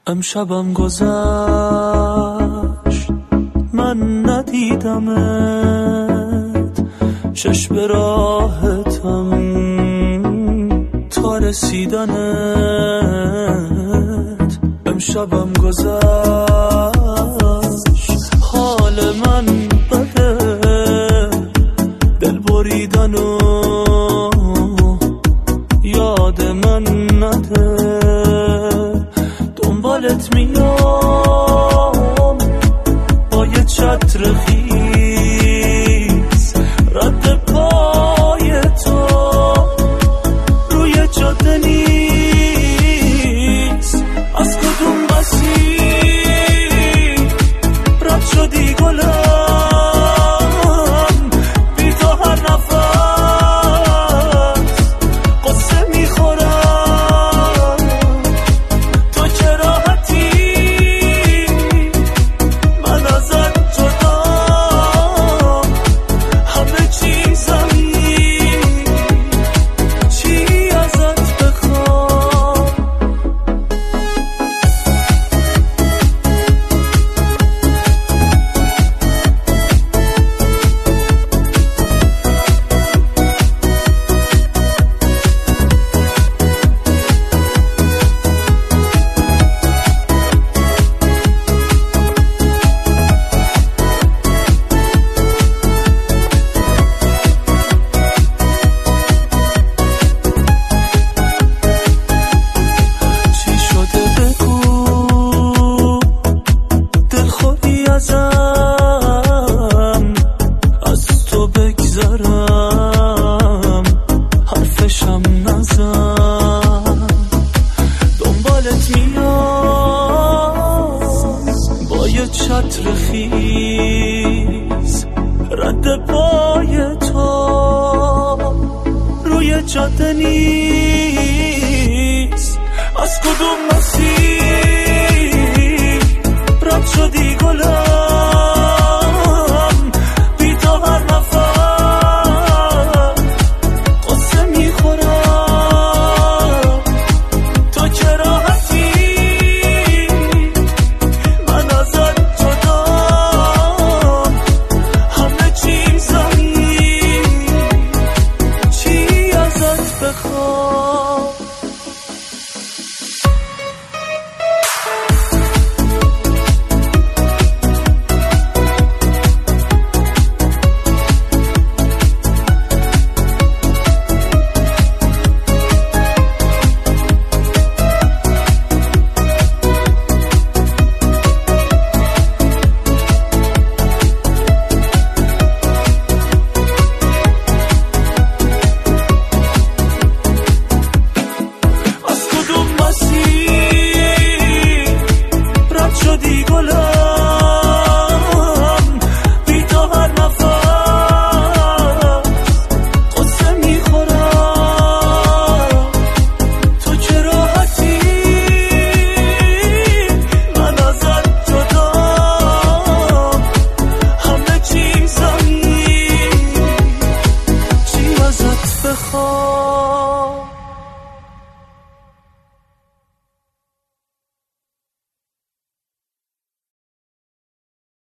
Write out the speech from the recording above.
امشبم گذشت من ندیدمت، چشم راحتم تا رسیدنت. امشبم گذشت حال من بده، دل بریدن و یاد من نده. دنبالت میام با یه چتر خیس، رد پای تو روی جاده نیست. از کدوم مسیر رد شدی گلم، بی تو هر نفس قصه میخورم. تو که راحتی من ازت جدا، همه چیزمی چی ازت بخوام. چی شده بگو، دلخوری ازم، از تو بگذرم، حرفشم نزن. دنبالت میام با یه چتر خیس، رد پای تو روی جاده نیست. از کدوم مسیر